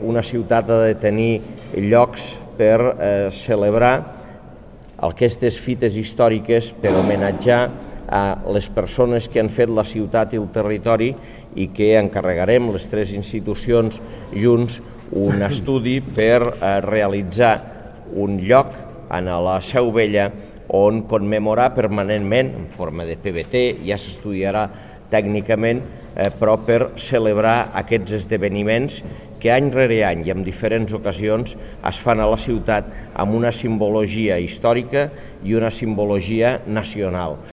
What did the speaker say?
una ciutat ha de tenir llocs per celebrar aquestes fites històriques, per homenatjar a les persones que han fet la ciutat i el territori i que encarregarem les tres institucions junts un estudi per realitzar un lloc a la Seu Vella on commemorar permanentment, en forma de PBT, ja s'estudiarà tècnicament, però per celebrar aquests esdeveniments que any rere any i en diferents ocasions es fan a la ciutat amb una simbologia històrica i una simbologia nacional.